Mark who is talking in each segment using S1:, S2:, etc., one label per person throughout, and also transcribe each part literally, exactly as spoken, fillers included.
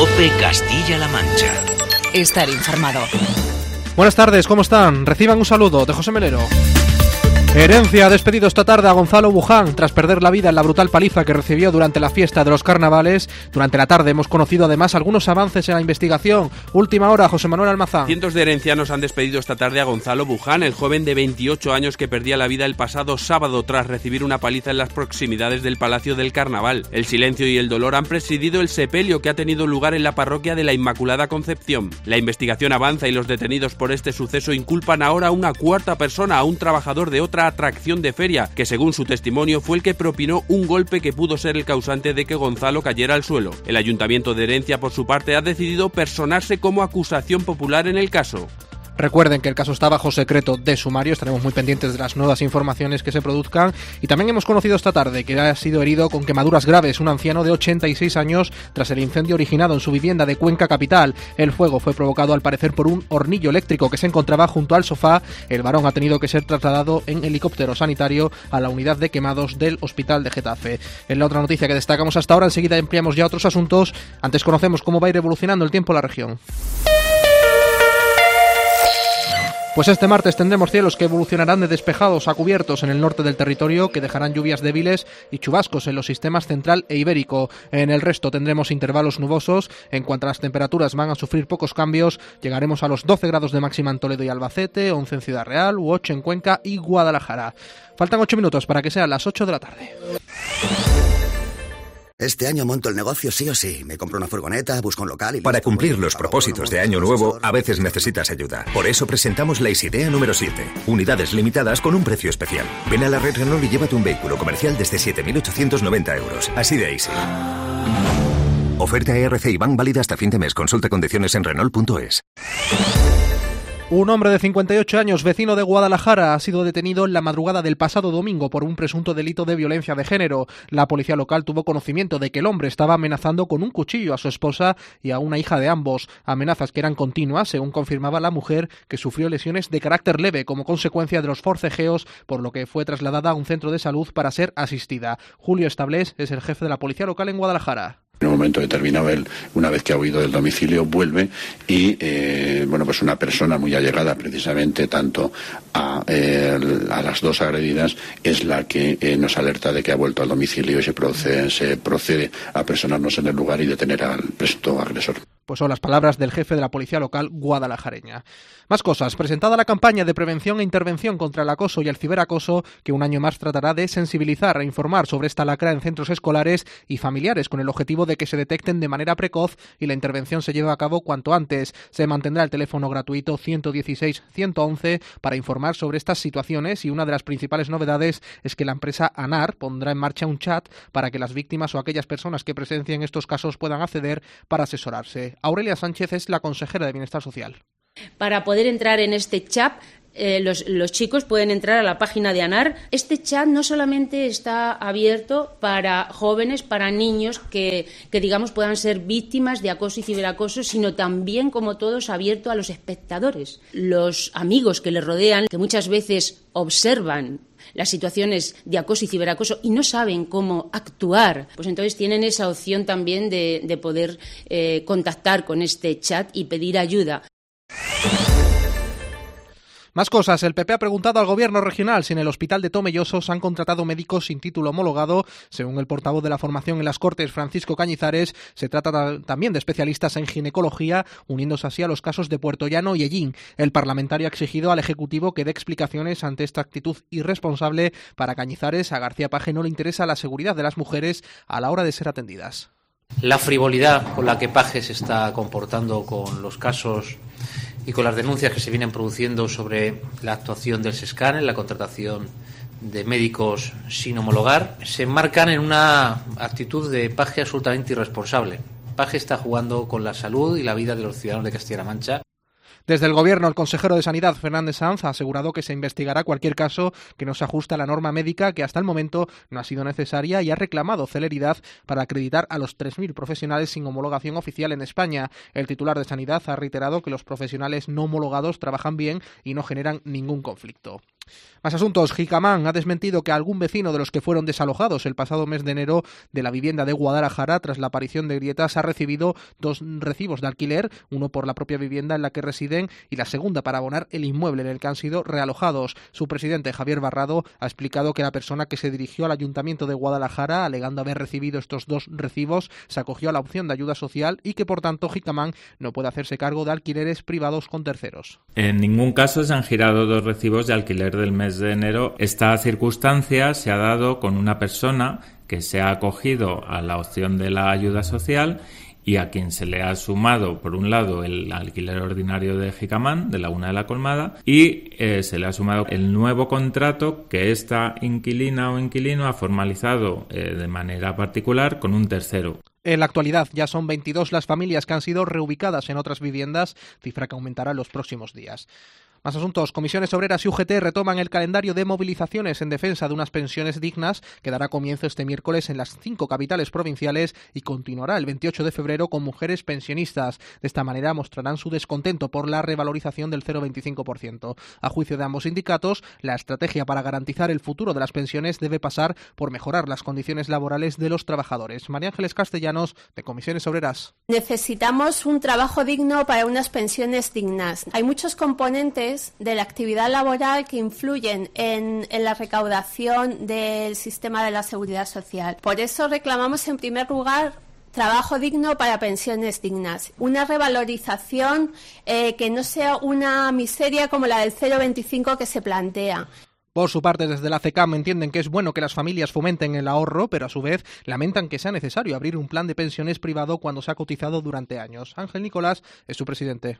S1: COPE Castilla-La Mancha.
S2: Estar informado.
S3: Buenas tardes, ¿cómo están? Reciban un saludo de José Melero. Herencia ha despedido esta tarde a Gonzalo Buján tras perder la vida en la brutal paliza que recibió durante la fiesta de los carnavales. Durante la tarde hemos conocido además algunos avances en la investigación. Última hora, José Manuel Almazán.
S4: Cientos de herencianos han despedido esta tarde a Gonzalo Buján, el joven de veintiocho años que perdía la vida el pasado sábado tras recibir una paliza en las proximidades del Palacio del Carnaval. El silencio y el dolor han presidido el sepelio que ha tenido lugar en la parroquia de la Inmaculada Concepción. La investigación avanza y los detenidos por este suceso inculpan ahora a una cuarta persona, a un trabajador de otra atracción de feria, que según su testimonio fue el que propinó un golpe que pudo ser el causante de que Gonzalo cayera al suelo. El Ayuntamiento de Herencia, por su parte, ha decidido personarse como acusación popular en el caso.
S3: Recuerden que el caso está bajo secreto de sumario, estaremos muy pendientes de las nuevas informaciones que se produzcan. Y también hemos conocido esta tarde que ha sido herido con quemaduras graves un anciano de ochenta y seis años tras el incendio originado en su vivienda de Cuenca capital. El fuego fue provocado al parecer por un hornillo eléctrico que se encontraba junto al sofá. El varón ha tenido que ser trasladado en helicóptero sanitario a la unidad de quemados del hospital de Getafe. En la otra noticia que destacamos hasta ahora, enseguida ampliamos ya otros asuntos. Antes conocemos cómo va a ir evolucionando el tiempo en la región. Pues este martes tendremos cielos que evolucionarán de despejados a cubiertos en el norte del territorio, que dejarán lluvias débiles y chubascos en los sistemas central e ibérico. En el resto tendremos intervalos nubosos. En cuanto a las temperaturas, van a sufrir pocos cambios. Llegaremos a los doce grados de máxima en Toledo y Albacete, once en Ciudad Real u ocho en Cuenca y Guadalajara. Faltan ocho minutos para que sean las ocho de la tarde.
S5: Este año monto el negocio sí o sí. Me compro una furgoneta, busco un local y...
S6: Para cumplir los propósitos de Año Nuevo, a veces necesitas ayuda. Por eso presentamos la Isidea número siete. Unidades limitadas con un precio especial. Ven a la red Renault y llévate un vehículo comercial desde siete mil ochocientos noventa euros. Así de easy. Oferta E R C y Bank válida hasta fin de mes. Consulta condiciones en Renault punto es.
S3: Un hombre de cincuenta y ocho años, vecino de Guadalajara, ha sido detenido en la madrugada del pasado domingo por un presunto delito de violencia de género. La policía local tuvo conocimiento de que el hombre estaba amenazando con un cuchillo a su esposa y a una hija de ambos. Amenazas que eran continuas, según confirmaba la mujer, que sufrió lesiones de carácter leve como consecuencia de los forcejeos, por lo que fue trasladada a un centro de salud para ser asistida. Julio Establés es el jefe de la policía local en Guadalajara.
S7: En un momento determinado, él, una vez que ha huido del domicilio, vuelve y, eh, bueno, pues una persona muy allegada precisamente tanto a, eh, a las dos agredidas es la que eh, nos alerta de que ha vuelto al domicilio y se procede, se procede a personarnos en el lugar y detener al presunto agresor.
S3: Pues son las palabras del jefe de la policía local guadalajareña. Más cosas. Presentada la campaña de prevención e intervención contra el acoso y el ciberacoso, que un año más tratará de sensibilizar e informar sobre esta lacra en centros escolares y familiares, con el objetivo de que se detecten de manera precoz y la intervención se lleve a cabo cuanto antes. Se mantendrá el teléfono gratuito ciento dieciséis ciento once para informar sobre estas situaciones, y una de las principales novedades es que la empresa ANAR pondrá en marcha un chat para que las víctimas o aquellas personas que presencien estos casos puedan acceder para asesorarse. Aurelia Sánchez es la consejera de Bienestar Social.
S8: Para poder entrar en este chat, eh, los, los chicos pueden entrar a la página de ANAR. Este chat no solamente está abierto para jóvenes, para niños que, que digamos puedan ser víctimas de acoso y ciberacoso, sino también, como todos, abierto a los espectadores, los amigos que les rodean, que muchas veces observan las situaciones de acoso y ciberacoso y no saben cómo actuar, pues entonces tienen esa opción también de, de poder eh, contactar con este chat y pedir ayuda.
S3: Más cosas. El P P ha preguntado al gobierno regional si en el hospital de Tomelloso se han contratado médicos sin título homologado. Según el portavoz de la formación en las Cortes, Francisco Cañizares, se trata también de especialistas en ginecología, uniéndose así a los casos de Puerto Llano y Ellín. El parlamentario ha exigido al Ejecutivo que dé explicaciones ante esta actitud irresponsable. Para Cañizares, a García Page no le interesa la seguridad de las mujeres a la hora de ser atendidas.
S9: La frivolidad con la que Page se está comportando con los casos y con las denuncias que se vienen produciendo sobre la actuación del SESCAN en la contratación de médicos sin homologar, se enmarcan en una actitud de Page absolutamente irresponsable. Page está jugando con la salud y la vida de los ciudadanos de Castilla-La Mancha.
S3: Desde el Gobierno, el consejero de Sanidad, Fernández Sanz, ha asegurado que se investigará cualquier caso que no se ajuste a la norma médica, que hasta el momento no ha sido necesaria, y ha reclamado celeridad para acreditar a los tres mil profesionales sin homologación oficial en España. El titular de Sanidad ha reiterado que los profesionales no homologados trabajan bien y no generan ningún conflicto. Más asuntos. Jicamán ha desmentido que algún vecino de los que fueron desalojados el pasado mes de enero de la vivienda de Guadalajara tras la aparición de grietas ha recibido dos recibos de alquiler, uno por la propia vivienda en la que residen y la segunda para abonar el inmueble en el que han sido realojados. Su presidente, Javier Barrado, ha explicado que la persona que se dirigió al Ayuntamiento de Guadalajara alegando haber recibido estos dos recibos se acogió a la opción de ayuda social y que por tanto Jicamán no puede hacerse cargo de alquileres privados con terceros.
S10: En ningún caso se han girado dos recibos de alquiler del mes de enero. Esta circunstancia se ha dado con una persona que se ha acogido a la opción de la ayuda social y a quien se le ha sumado, por un lado, el alquiler ordinario de Jicamán, de Laguna de la Colmada, y eh, se le ha sumado el nuevo contrato que esta inquilina o inquilino ha formalizado eh, de manera particular con un tercero.
S3: En la actualidad ya son veintidós las familias que han sido reubicadas en otras viviendas, cifra que aumentará en los próximos días. Más asuntos. Comisiones Obreras y U G T retoman el calendario de movilizaciones en defensa de unas pensiones dignas que dará comienzo este miércoles en las cinco capitales provinciales y continuará el veintiocho de febrero con mujeres pensionistas. De esta manera mostrarán su descontento por la revalorización del cero coma veinticinco por ciento. A juicio de ambos sindicatos, la estrategia para garantizar el futuro de las pensiones debe pasar por mejorar las condiciones laborales de los trabajadores. María Ángeles Castellanos, de Comisiones Obreras.
S11: Necesitamos un trabajo digno para unas pensiones dignas. Hay muchos componentes de la actividad laboral que influyen en, en la recaudación del sistema de la seguridad social. Por eso reclamamos en primer lugar trabajo digno para pensiones dignas, una revalorización eh, que no sea una miseria como la del cero coma veinticinco que se plantea.
S3: Por su parte, desde la C E C A M entienden que es bueno que las familias fomenten el ahorro, pero a su vez lamentan que sea necesario abrir un plan de pensiones privado cuando se ha cotizado durante años. Ángel Nicolás es su presidente.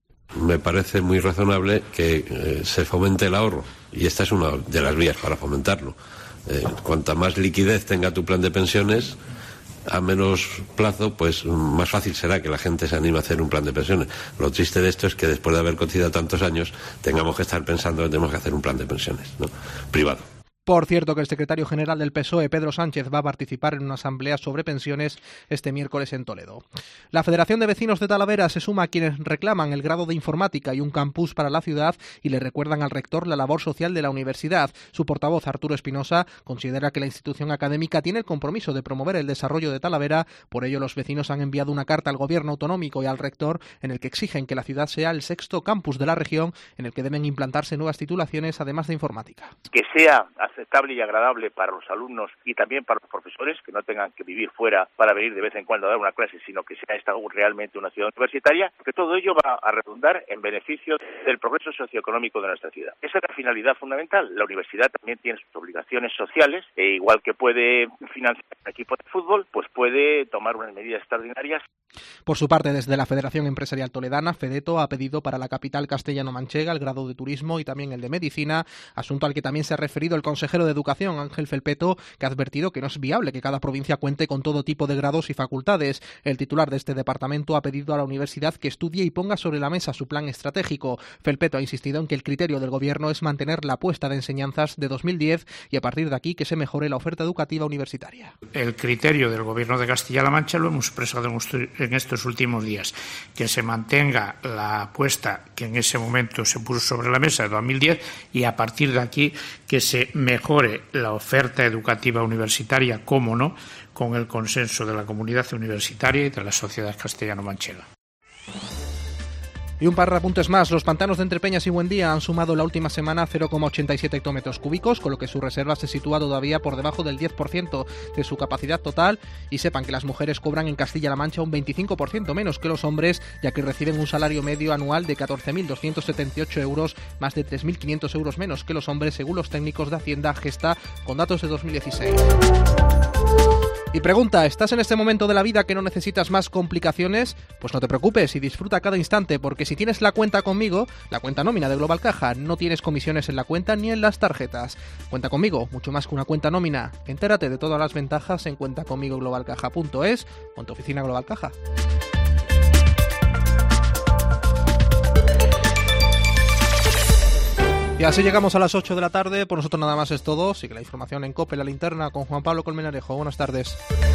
S12: Me parece muy razonable que eh, se fomente el ahorro y esta es una de las vías para fomentarlo. Eh, cuanta más liquidez tenga tu plan de pensiones, a menos plazo, pues más fácil será que la gente se anime a hacer un plan de pensiones. Lo triste de esto es que después de haber cotizado tantos años tengamos que estar pensando que tenemos que hacer un plan de pensiones, ¿no? Privado.
S3: Por cierto, que el secretario general del P S O E, Pedro Sánchez, va a participar en una asamblea sobre pensiones este miércoles en Toledo. La Federación de Vecinos de Talavera se suma a quienes reclaman el grado de informática y un campus para la ciudad y le recuerdan al rector la labor social de la universidad. Su portavoz, Arturo Espinosa, considera que la institución académica tiene el compromiso de promover el desarrollo de Talavera. Por ello, los vecinos han enviado una carta al gobierno autonómico y al rector en el que exigen que la ciudad sea el sexto campus de la región en el que deben implantarse nuevas titulaciones, además de informática.
S13: Que sea aceptable y agradable para los alumnos y también para los profesores, que no tengan que vivir fuera para venir de vez en cuando a dar una clase, sino que sea esta realmente una ciudad universitaria, porque todo ello va a redundar en beneficio del progreso socioeconómico de nuestra ciudad. Esa es la finalidad fundamental. La universidad también tiene sus obligaciones sociales, e igual que puede financiar un equipo de fútbol, pues puede tomar unas medidas extraordinarias.
S3: Por su parte, desde la Federación Empresarial Toledana, Fedeto ha pedido para la capital castellano-manchega el grado de turismo y también el de medicina, asunto al que también se ha referido el consejero de Educación, Ángel Felpeto, que ha advertido que no es viable que cada provincia cuente con todo tipo de grados y facultades. El titular de este departamento ha pedido a la universidad que estudie y ponga sobre la mesa su plan estratégico. Felpeto ha insistido en que el criterio del gobierno es mantener la apuesta de enseñanzas de dos mil diez y a partir de aquí que se mejore la oferta educativa universitaria.
S14: El criterio del gobierno de Castilla-La Mancha lo hemos expresado en estos últimos días, que se mantenga la apuesta que en ese momento se puso sobre la mesa de dos mil diez y a partir de aquí que se mejore la oferta educativa universitaria, cómo no, con el consenso de la comunidad universitaria y de la sociedad castellano-manchega.
S3: Y un par de apuntes más. Los pantanos de Entrepeñas y Buendía han sumado la última semana cero coma ochenta y siete hectómetros cúbicos, con lo que su reserva se sitúa todavía por debajo del diez por ciento de su capacidad total. Y sepan que las mujeres cobran en Castilla-La Mancha un veinticinco por ciento menos que los hombres, ya que reciben un salario medio anual de catorce mil doscientos setenta y ocho euros, más de tres mil quinientos euros menos que los hombres, según los técnicos de Hacienda Gesta, con datos de dos mil dieciséis. Y pregunta, ¿estás en este momento de la vida que no necesitas más complicaciones? Pues no te preocupes y disfruta cada instante, porque si tienes la cuenta conmigo, la cuenta nómina de Global Caja, no tienes comisiones en la cuenta ni en las tarjetas. Cuenta conmigo, mucho más que una cuenta nómina. Entérate de todas las ventajas en cuenta conmigo global caja punto es o en tu oficina Global Caja. Y así llegamos a las ocho de la tarde. Por nosotros nada más es todo. Sigue la información en COPE, La Linterna, con Juan Pablo Colmenarejo. Buenas tardes.